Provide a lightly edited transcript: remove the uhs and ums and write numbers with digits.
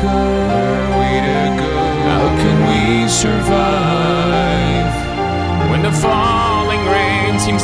way to go. How can we survive when the fire